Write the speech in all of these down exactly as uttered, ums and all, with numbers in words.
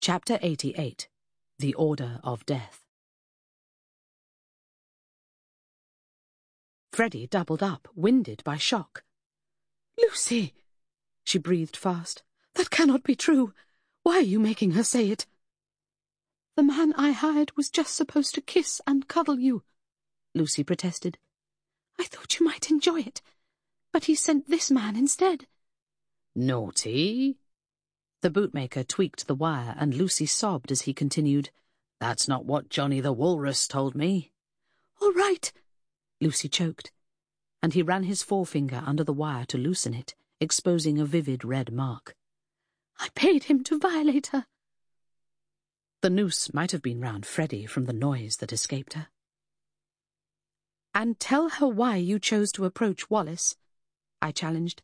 Chapter eighty-eight. The Order of Death. Freddie doubled up, winded by shock. "Lucy!" She breathed fast. "That cannot be true. Why are you making her say it?" "The man I hired was just supposed to kiss and cuddle you," Lucy protested. "I thought you might enjoy it, but he sent this man instead." "Naughty?" The bootmaker tweaked the wire, and Lucy sobbed as he continued, "That's not what Johnny the Walrus told me." "All right," Lucy choked, and he ran his forefinger under the wire to loosen it, exposing a vivid red mark. "I paid him to violate her." The noose might have been round Freddie from the noise that escaped her. "And tell her why you chose to approach Wallace," I challenged.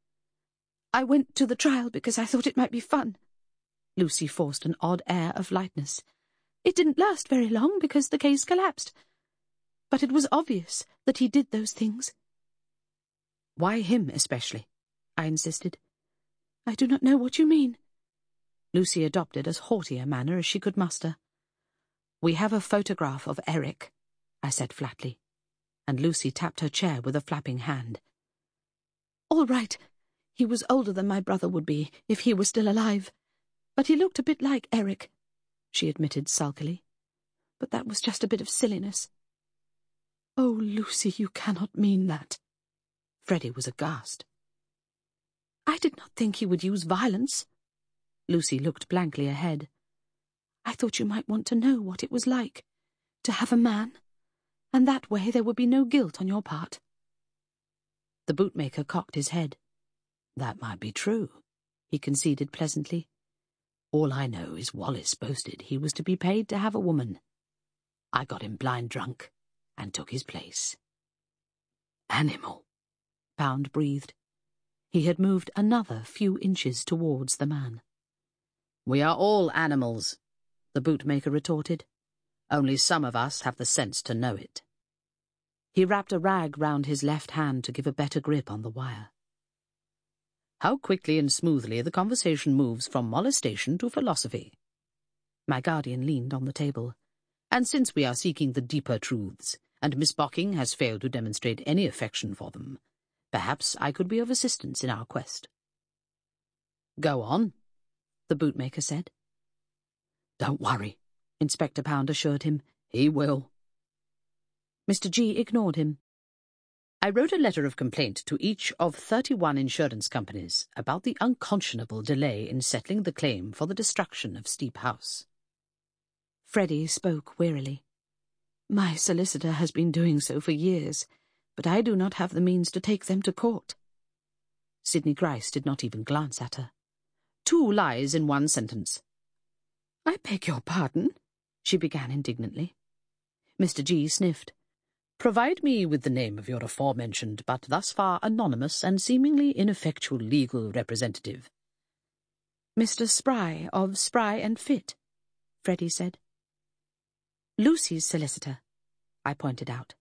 "I went to the trial because I thought it might be fun." Lucy forced an odd air of lightness. "It didn't last very long because the case collapsed. But it was obvious that he did those things." "Why him especially?" I insisted. "I do not know what you mean." Lucy adopted as haughty a manner as she could muster. "We have a photograph of Eric," I said flatly, and Lucy tapped her chair with a flapping hand. "All right. He was older than my brother would be if he were still alive. But he looked a bit like Eric," she admitted sulkily. "But that was just a bit of silliness." "Oh, Lucy, you cannot mean that." Freddie was aghast. "I did not think he would use violence." Lucy looked blankly ahead. "I thought you might want to know what it was like to have a man, and that way there would be no guilt on your part." The bootmaker cocked his head. "That might be true," he conceded pleasantly. "All I know is Wallace boasted he was to be paid to have a woman. I got him blind drunk and took his place." "Animal," Pound breathed. He had moved another few inches towards the man. "We are all animals," the bootmaker retorted. "Only some of us have the sense to know it." He wrapped a rag round his left hand to give a better grip on the wire. "How quickly and smoothly the conversation moves from molestation to philosophy." My guardian leaned on the table. "And since we are seeking the deeper truths, and Miss Bocking has failed to demonstrate any affection for them, perhaps I could be of assistance in our quest." "Go on," the bootmaker said. "Don't worry," Inspector Pound assured him. "He will." Mister G ignored him. "I wrote a letter of complaint to each of thirty-one insurance companies about the unconscionable delay in settling the claim for the destruction of Steep House." Freddie spoke wearily. "My solicitor has been doing so for years, but I do not have the means to take them to court." Sidney Gryce did not even glance at her. "Two lies in one sentence." "I beg your pardon," she began indignantly. Mister G sniffed. "Provide me with the name of your aforementioned but thus far anonymous and seemingly ineffectual legal representative." "Mister Spry of Spry and Fit," Freddie said. "Lucy's solicitor," I pointed out.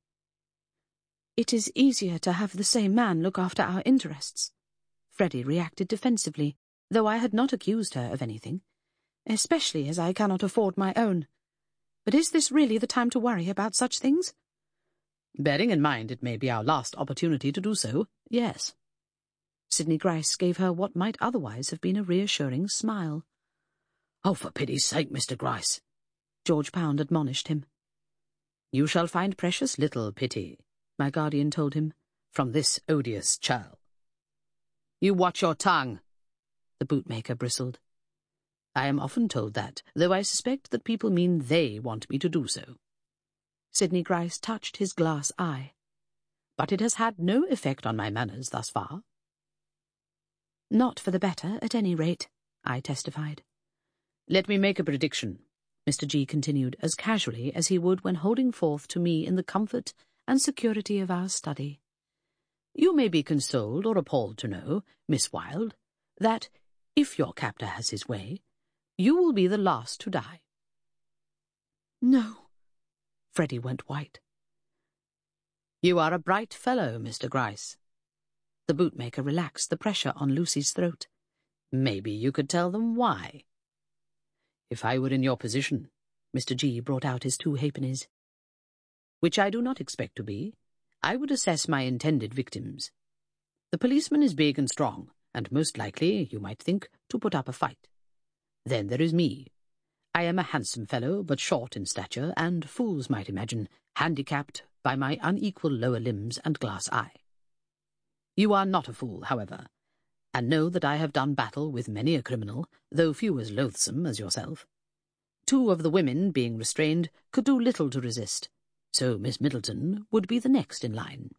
"It is easier to have the same man look after our interests." Freddie reacted defensively, though I had not accused her of anything, "especially as I cannot afford my own. But is this really the time to worry about such things?" "Bearing in mind it may be our last opportunity to do so, yes." Sidney Gryce gave her what might otherwise have been a reassuring smile. "Oh, for pity's sake, Mister Gryce," George Pound admonished him. "You shall find precious little pity," my guardian told him, "from this odious churl." "You watch your tongue," the bootmaker bristled. "I am often told that, though I suspect that people mean they want me to do so." Sidney Gryce touched his glass eye. "But it has had no effect on my manners thus far." "Not for the better, at any rate," I testified. "Let me make a prediction," Mister G continued, as casually as he would when holding forth to me in the comfort and security of our study. "You may be consoled or appalled to know, Miss Wilde, that, if your captor has his way, you will be the last to die." "No." Freddie went white. "You are a bright fellow, Mister Gryce." The bootmaker relaxed the pressure on Lucy's throat. "Maybe you could tell them why." If I were in your position, Mister G brought out his two halfpennies, which I do not expect to be, I would assess my intended victims. The policeman is big and strong, and most likely, you might think, to put up a fight. Then there is me. I am a handsome fellow, but short in stature, and, fools might imagine, handicapped by my unequal lower limbs and glass eye. You are not a fool, however, and know that I have done battle with many a criminal, though few as loathsome as yourself. Two of the women, being restrained, could do little to resist, so Miss Middleton would be the next in line.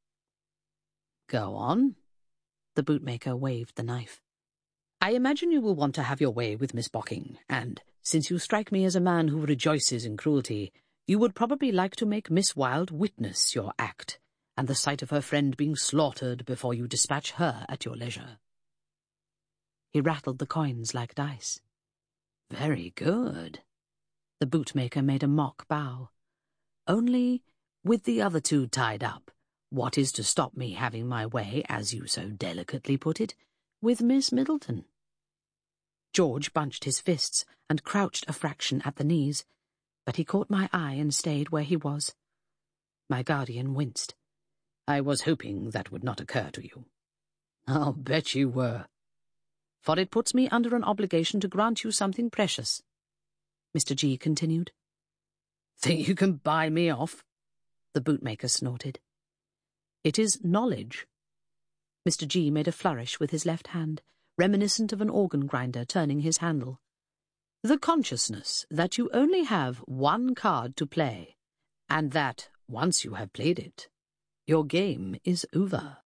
Go on. The bootmaker waved the knife. I imagine you will want to have your way with Miss Bocking, and, since you strike me as a man who rejoices in cruelty, you would probably like to make Miss Wilde witness your act, and the sight of her friend being slaughtered before you dispatch her at your leisure. He rattled the coins like dice. Very good. The bootmaker made a mock bow. Only, with the other two tied up, what is to stop me having my way, as you so delicately put it, with Miss Middleton? George bunched his fists and crouched a fraction at the knees, but he caught my eye and stayed where he was. My guardian winced. I was hoping that would not occur to you. I'll bet you were. For it puts me under an obligation to grant you something precious, Mister G continued. Think you can buy me off? The bootmaker snorted. It is knowledge. Mister G made a flourish with his left hand, reminiscent of an organ grinder turning his handle. The consciousness that you only have one card to play, and that, once you have played it, your game is over.